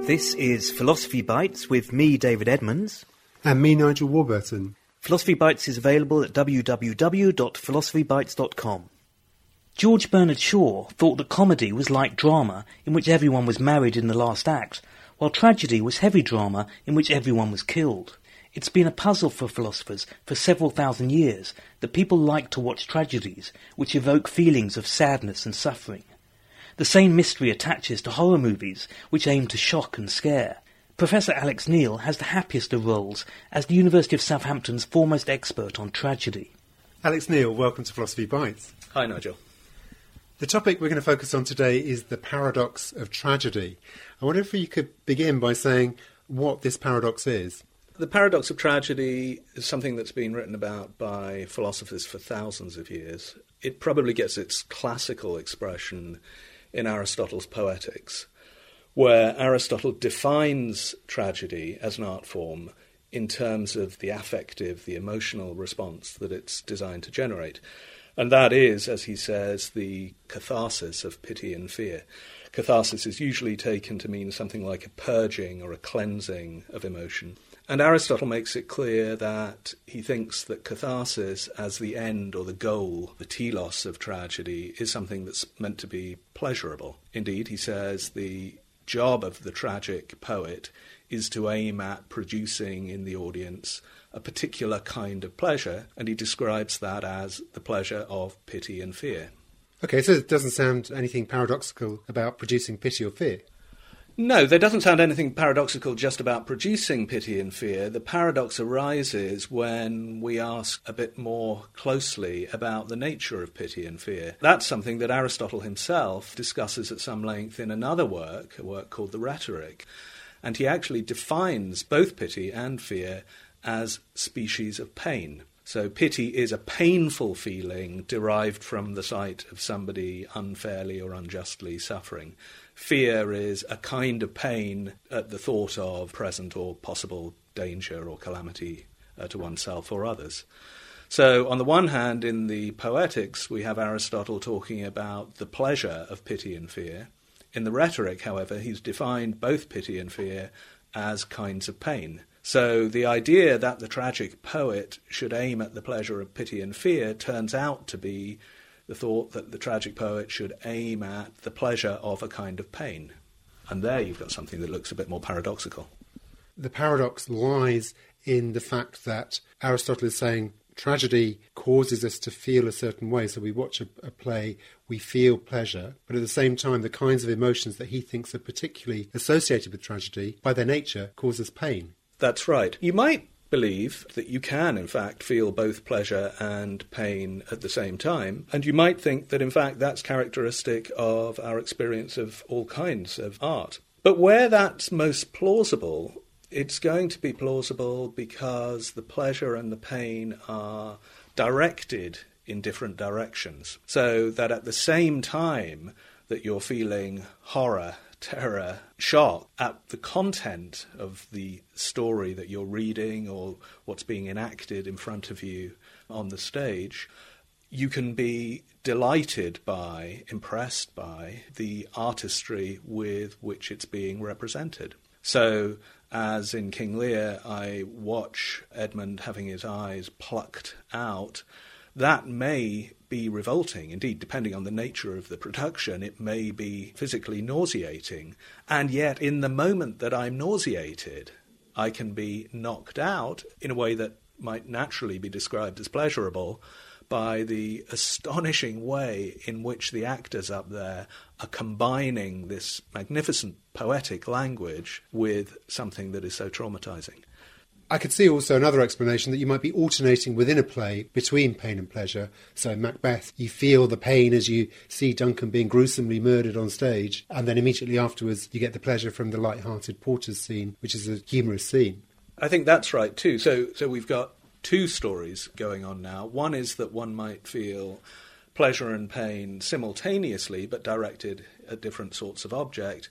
This is Philosophy Bites with me, David Edmonds. And me, Nigel Warburton. Philosophy Bites is available at www.philosophybites.com. George Bernard Shaw thought that comedy was like drama, in which everyone was married in the last act, while tragedy was heavy drama, in which everyone was killed. It's been a puzzle for philosophers for several thousand years that people like to watch tragedies, which evoke feelings of sadness and suffering. The same mystery attaches to horror movies, which aim to shock and scare. Professor Alex Neil has the happiest of roles as the University of Southampton's foremost expert on tragedy. Alex Neil, welcome to Philosophy Bites. Hi, Nigel. The topic we're going to focus on today is the paradox of tragedy. I wonder if you could begin by saying what this paradox is. The paradox of tragedy is something that's been written about by philosophers for thousands of years. It probably gets its classical expression in Aristotle's Poetics, where Aristotle defines tragedy as an art form in terms of the affective, the emotional response that it's designed to generate. And that is, as he says, the catharsis of pity and fear. Catharsis is usually taken to mean something like a purging or a cleansing of emotion. And Aristotle makes it clear that he thinks that catharsis as the end or the goal, the telos of tragedy, is something that's meant to be pleasurable. Indeed, he says the job of the tragic poet is to aim at producing in the audience a particular kind of pleasure, and he describes that as the pleasure of pity and fear. Okay, so it doesn't sound anything paradoxical about producing pity or fear. No, there doesn't sound anything paradoxical just about producing pity and fear. The paradox arises when we ask a bit more closely about the nature of pity and fear. That's something that Aristotle himself discusses at some length in another work, a work called The Rhetoric. And he actually defines both pity and fear as species of pain. So pity is a painful feeling derived from the sight of somebody unfairly or unjustly suffering. Fear is a kind of pain at the thought of present or possible danger or calamity to oneself or others. So on the one hand, in the Poetics, we have Aristotle talking about the pleasure of pity and fear. In the Rhetoric, however, he's defined both pity and fear as kinds of pain. So the idea that the tragic poet should aim at the pleasure of pity and fear turns out to be the thought that the tragic poet should aim at the pleasure of a kind of pain. And there you've got something that looks a bit more paradoxical. The paradox lies in the fact that Aristotle is saying tragedy causes us to feel a certain way. So we watch a play, we feel pleasure, but at the same time the kinds of emotions that he thinks are particularly associated with tragedy, by their nature, cause us pain. That's right. You might believe that you can, in fact, feel both pleasure and pain at the same time. And you might think that, in fact, that's characteristic of our experience of all kinds of art. But where that's most plausible, it's going to be plausible because the pleasure and the pain are directed in different directions. So that at the same time that you're feeling horror, terror, shock at the content of the story that you're reading or what's being enacted in front of you on the stage, you can be delighted by, impressed by the artistry with which it's being represented. So, as in King Lear, I watch Edmund having his eyes plucked out, that may be revolting. Indeed, depending on the nature of the production, it may be physically nauseating. And yet, in the moment that I'm nauseated, I can be knocked out in a way that might naturally be described as pleasurable by the astonishing way in which the actors up there are combining this magnificent poetic language with something that is so traumatizing. I could see also another explanation that you might be alternating within a play between pain and pleasure. So in Macbeth, you feel the pain as you see Duncan being gruesomely murdered on stage, and then immediately afterwards you get the pleasure from the light-hearted porter's scene, which is a humorous scene. I think that's right too. So we've got two stories going on now. One is that one might feel pleasure and pain simultaneously, but directed at different sorts of object.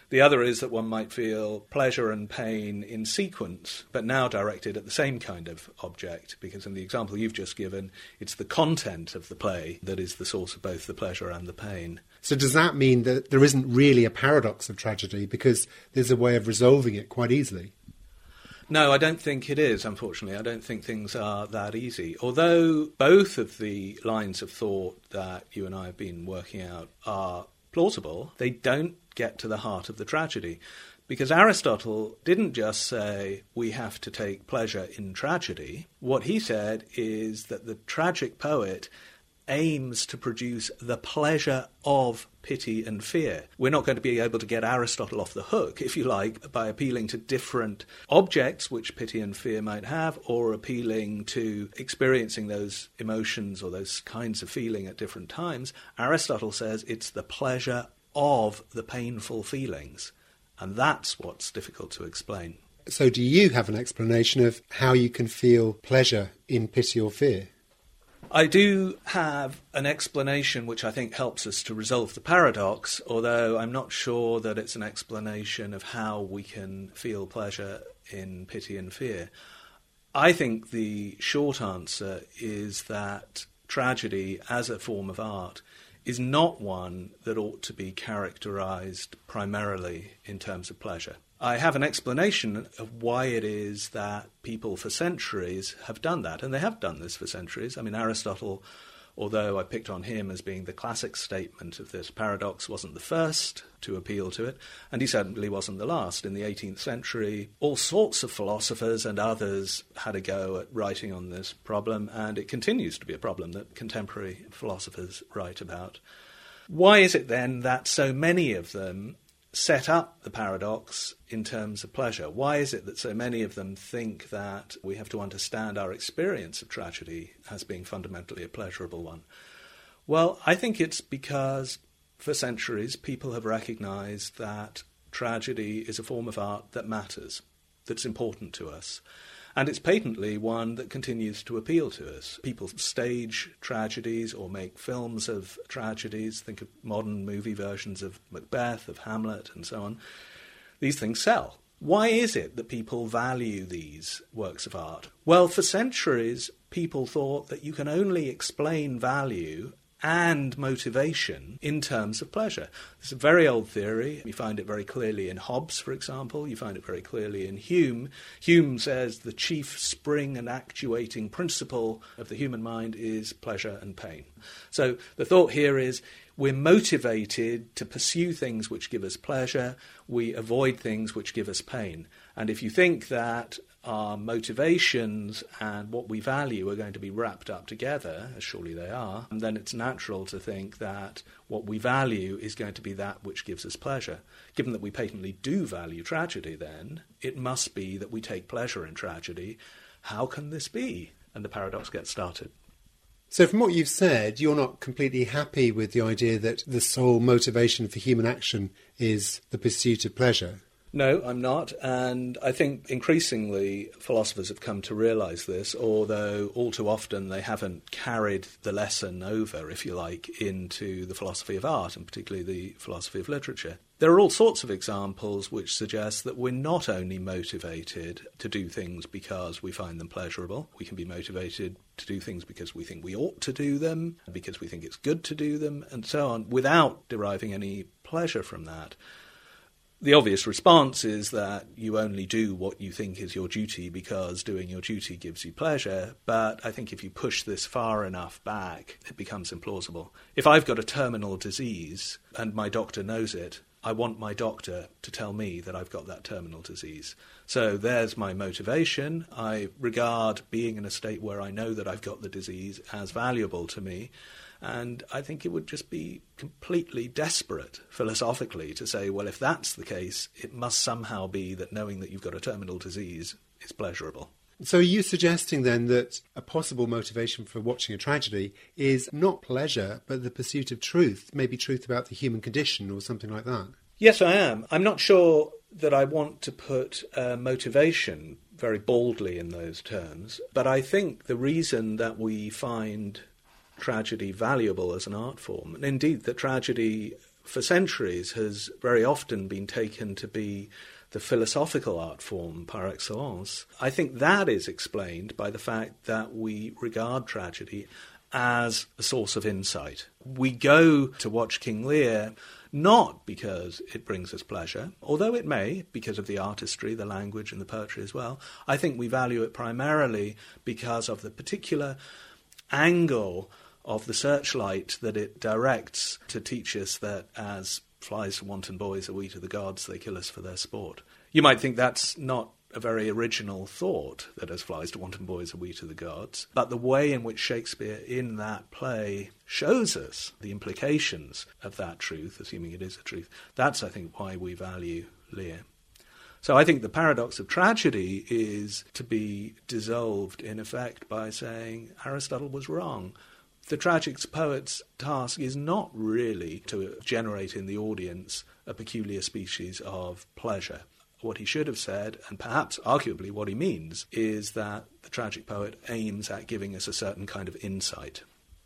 The other is that one might feel pleasure and pain in sequence, but now directed at the same kind of object, because in the example you've just given, it's the content of the play that is the source of both the pleasure and the pain. So does that mean that there isn't really a paradox of tragedy because there's a way of resolving it quite easily? No, I don't think it is, unfortunately. I don't think things are that easy. Although both of the lines of thought that you and I have been working out are plausible, they don't get to the heart of the tragedy. Because Aristotle didn't just say we have to take pleasure in tragedy. What he said is that the tragic poet aims to produce the pleasure of pity and fear. We're not going to be able to get Aristotle off the hook, if you like, by appealing to different objects which pity and fear might have, or appealing to experiencing those emotions or those kinds of feeling at different times. Aristotle says it's the pleasure of the painful feelings, and that's what's difficult to explain. So do you have an explanation of how you can feel pleasure in pity or fear? I do have an explanation which I think helps us to resolve the paradox, although I'm not sure that it's an explanation of how we can feel pleasure in pity and fear. I think the short answer is that tragedy as a form of art is not one that ought to be characterised primarily in terms of pleasure. I have an explanation of why it is that people for centuries have done that, and they have done this for centuries. I mean, Aristotle, although I picked on him as being the classic statement of this paradox, wasn't the first to appeal to it, and he certainly wasn't the last. In the 18th century, all sorts of philosophers and others had a go at writing on this problem, and it continues to be a problem that contemporary philosophers write about. Why is it then that so many of them set up the paradox in terms of pleasure? Why is it that so many of them think that we have to understand our experience of tragedy as being fundamentally a pleasurable one? Well, I think it's because for centuries people have recognised that tragedy is a form of art that matters, that's important to us. And it's patently one that continues to appeal to us. People stage tragedies or make films of tragedies. Think of modern movie versions of Macbeth, of Hamlet, and so on. These things sell. Why is it that people value these works of art? Well, for centuries, people thought that you can only explain value and motivation in terms of pleasure. It's a very old theory. You find it very clearly in Hobbes, for example. You find it very clearly in Hume. Hume says the chief spring and actuating principle of the human mind is pleasure and pain. So the thought here is we're motivated to pursue things which give us pleasure. We avoid things which give us pain. And if you think that our motivations and what we value are going to be wrapped up together, as surely they are, and then it's natural to think that what we value is going to be that which gives us pleasure. Given that we patently do value tragedy, then, it must be that we take pleasure in tragedy. How can this be? And the paradox gets started. So from what you've said, you're not completely happy with the idea that the sole motivation for human action is the pursuit of pleasure? No, I'm not, and I think increasingly philosophers have come to realise this, although all too often they haven't carried the lesson over, if you like, into the philosophy of art, and particularly the philosophy of literature. There are all sorts of examples which suggest that we're not only motivated to do things because we find them pleasurable. We can be motivated to do things because we think we ought to do them, because we think it's good to do them, and so on, without deriving any pleasure from that. The obvious response is that you only do what you think is your duty because doing your duty gives you pleasure, but I think if you push this far enough back, it becomes implausible. If I've got a terminal disease and my doctor knows it, I want my doctor to tell me that I've got that terminal disease. So there's my motivation. I regard being in a state where I know that I've got the disease as valuable to me. And I think it would just be completely desperate, philosophically, to say, well, if that's the case, it must somehow be that knowing that you've got a terminal disease is pleasurable. So are you suggesting then that a possible motivation for watching a tragedy is not pleasure, but the pursuit of truth, maybe truth about the human condition or something like that? Yes, I am. I'm not sure that I want to put motivation very baldly in those terms, but I think the reason that we find tragedy valuable as an art form, and indeed that tragedy for centuries has very often been taken to be the philosophical art form par excellence, I think that is explained by the fact that we regard tragedy as a source of insight. We go to watch King Lear not because it brings us pleasure, although it may, because of the artistry, the language and the poetry as well. I think we value it primarily because of the particular angle of the searchlight that it directs to teach us that as flies to wanton boys are we to the gods, they kill us for their sport. You might think that's not a very original thought, that as flies to wanton boys are we to the gods, but the way in which Shakespeare in that play shows us the implications of that truth, assuming it is a truth, that's, I think, why we value Lear. So I think the paradox of tragedy is to be dissolved, in effect, by saying Aristotle was wrong. The tragic poet's task is not really to generate in the audience a peculiar species of pleasure. What he should have said, and perhaps arguably what he means, is that the tragic poet aims at giving us a certain kind of insight.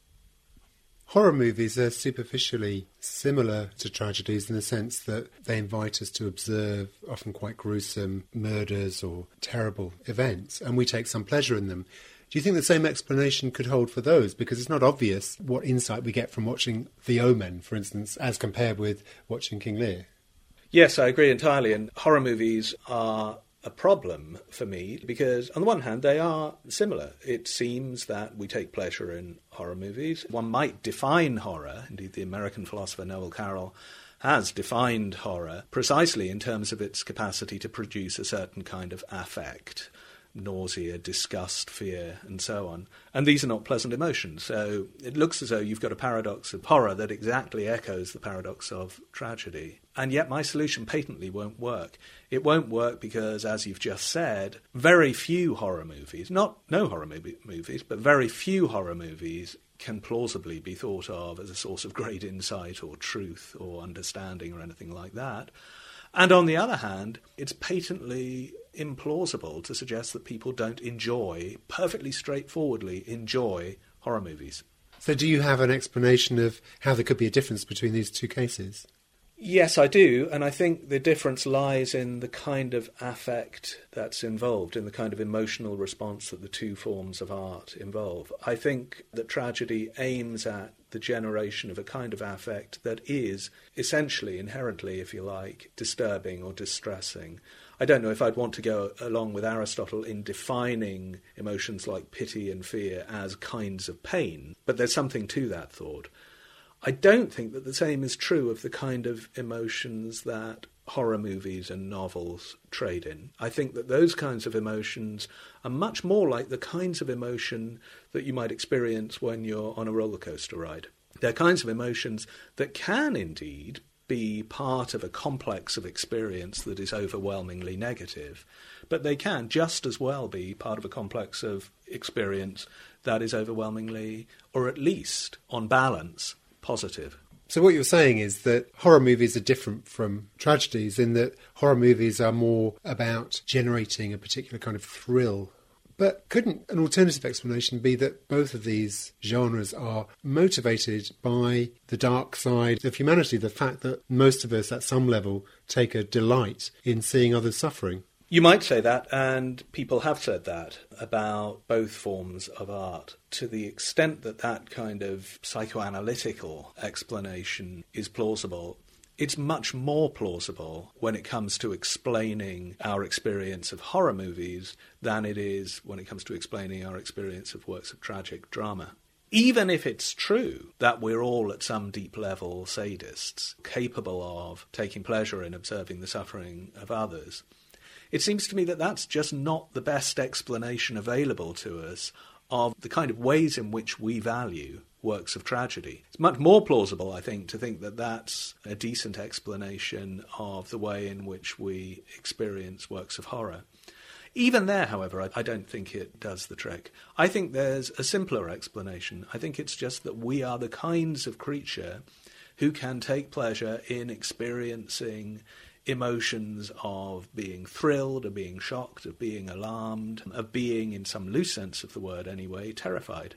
Horror movies are superficially similar to tragedies in the sense that they invite us to observe often quite gruesome murders or terrible events, and we take some pleasure in them. Do you think the same explanation could hold for those? Because it's not obvious what insight we get from watching The Omen, for instance, as compared with watching King Lear. Yes, I agree entirely, and horror movies are a problem for me because, on the one hand, they are similar. It seems that we take pleasure in horror movies. One might define horror, indeed the American philosopher Noel Carroll has defined horror precisely in terms of its capacity to produce a certain kind of affect. Nausea, disgust, fear, and so on. And these are not pleasant emotions. So it looks as though you've got a paradox of horror that exactly echoes the paradox of tragedy. And yet my solution patently won't work. It won't work because, as you've just said, very few horror movies, not no horror movies, but very few horror movies can plausibly be thought of as a source of great insight or truth or understanding or anything like that. And on the other hand, it's patently implausible to suggest that people don't perfectly straightforwardly enjoy horror movies. So do you have an explanation of how there could be a difference between these two cases? Yes, I do, and I think the difference lies in the kind of affect that's involved, in the kind of emotional response that the two forms of art involve. I think that tragedy aims at the generation of a kind of affect that is essentially, inherently, if you like, disturbing or distressing. I don't know if I'd want to go along with Aristotle in defining emotions like pity and fear as kinds of pain, but there's something to that thought. I don't think that the same is true of the kind of emotions that horror movies and novels trade in. I think that those kinds of emotions are much more like the kinds of emotion that you might experience when you're on a roller coaster ride. They're kinds of emotions that can indeed be part of a complex of experience that is overwhelmingly negative, but they can just as well be part of a complex of experience that is overwhelmingly, or at least on balance, positive. So what you're saying is that horror movies are different from tragedies in that horror movies are more about generating a particular kind of thrill. But couldn't an alternative explanation be that both of these genres are motivated by the dark side of humanity, the fact that most of us at some level take a delight in seeing others suffering? You might say that, and people have said that about both forms of art. To the extent that that kind of psychoanalytical explanation is plausible, it's much more plausible when it comes to explaining our experience of horror movies than it is when it comes to explaining our experience of works of tragic drama. Even if it's true that we're all at some deep level sadists, capable of taking pleasure in observing the suffering of others, it seems to me that that's just not the best explanation available to us of the kind of ways in which we value works of tragedy. It's much more plausible, I think, to think that that's a decent explanation of the way in which we experience works of horror. Even there, however, I don't think it does the trick. I think there's a simpler explanation. I think it's just that we are the kinds of creature who can take pleasure in experiencing emotions of being thrilled, of being shocked, of being alarmed, of being, in some loose sense of the word anyway, terrified.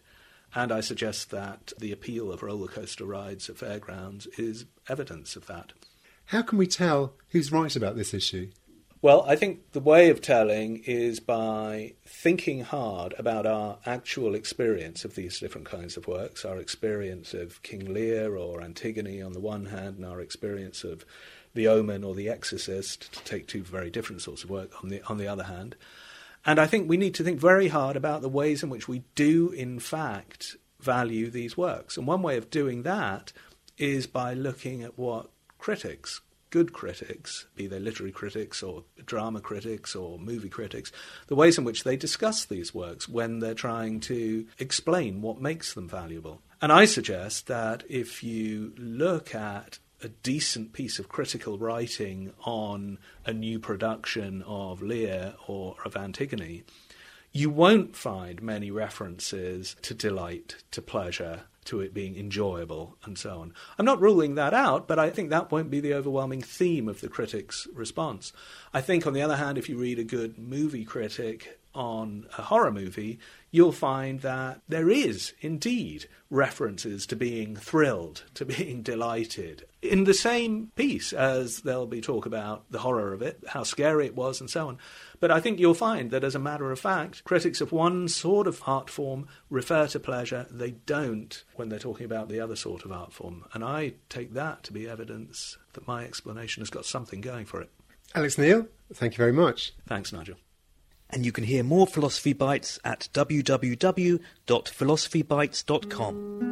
And I suggest that the appeal of roller coaster rides at fairgrounds is evidence of that. How can we tell who's right about this issue? Well, I think the way of telling is by thinking hard about our actual experience of these different kinds of works, our experience of King Lear or Antigone on the one hand, and our experience of The Omen or The Exorcist, to take two very different sorts of work, on the other hand. And I think we need to think very hard about the ways in which we do, in fact, value these works. And one way of doing that is by looking at what critics, good critics, be they literary critics or drama critics or movie critics, the ways in which they discuss these works when they're trying to explain what makes them valuable. And I suggest that if you look at a decent piece of critical writing on a new production of Lear or of Antigone, you won't find many references to delight, to pleasure, to it being enjoyable, and so on. I'm not ruling that out, but I think that won't be the overwhelming theme of the critic's response. I think, on the other hand, if you read a good movie critic on a horror movie, you'll find that there is indeed references to being thrilled, to being delighted, in the same piece as there'll be talk about the horror of it, how scary it was, and so on. But I think you'll find that, as a matter of fact, critics of one sort of art form refer to pleasure. They don't when they're talking about the other sort of art form. And I take that to be evidence that my explanation has got something going for it. Alex Neil, thank you very much. Thanks, Nigel. And you can hear more Philosophy Bites at www.philosophybites.com.